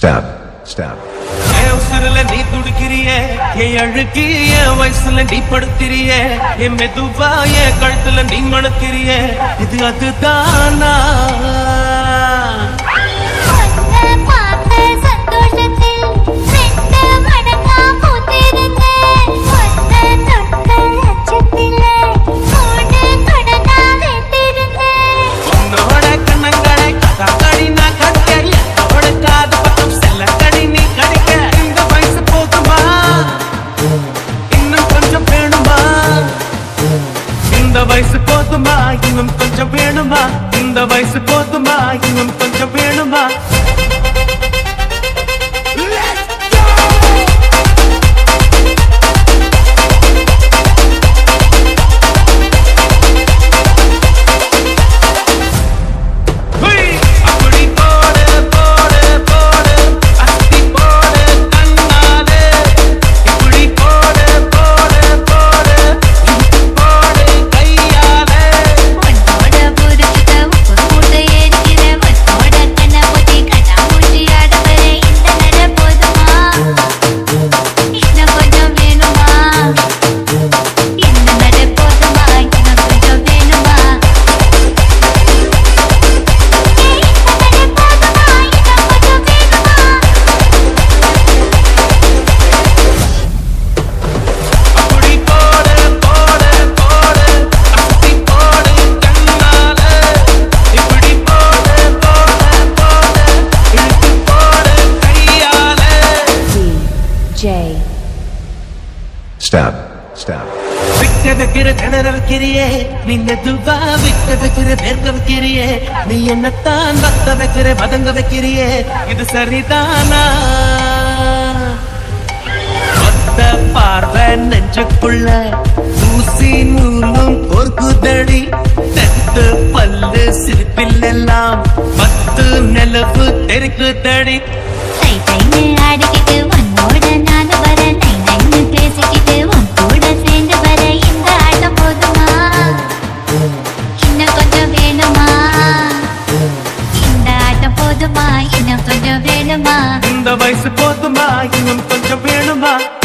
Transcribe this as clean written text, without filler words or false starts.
Stab. Stab. உசுரல நீ துடிக்கிறிய என் அழுக்கி என் வயசுல நீ படுத்திரிய என் மெதுவா என் கழுத்துல நீ மணக்கிறிய இது அதுதானா இந்த வயசு போதுமா இன்னும் கொஞ்சம் வேணுமா இந்த வயசு போதுமா இன்னும் கொஞ்சம் வேணுமா Stab. Stab. விக்கதக்கிற திணறக்கிறியே நீ மெதுவா விக்கதக்கிற வேர்க்க வைக்கிறியே நீ என்னத்தான் வத்த வைக்கிற பதங்க வைக்கிறியே இது சரிதானா மொத்த பார்வை நெஞ்சுக்குள்ள ஊசி நூலும் பொறுக்குதடி தெத்து பல்லு சிரிப்பில் எல்லாம் பத்து நிலவு தெரிக்குதடி ஆடிக்கிட்டு உன்னோட நான் வர நைன்னு பேசிக்கிட்டு உன் கூட சேர்ந்து வர இந்த ஆட்டம் போதுமா இன்னும் கொஞ்சம் வேணுமா இந்த ஆட்டம் போதுமா இன்னும் கொஞ்சம் வேணுமா இந்த வயசு போதுமா இன்னும் கொஞ்சம் வேணுமா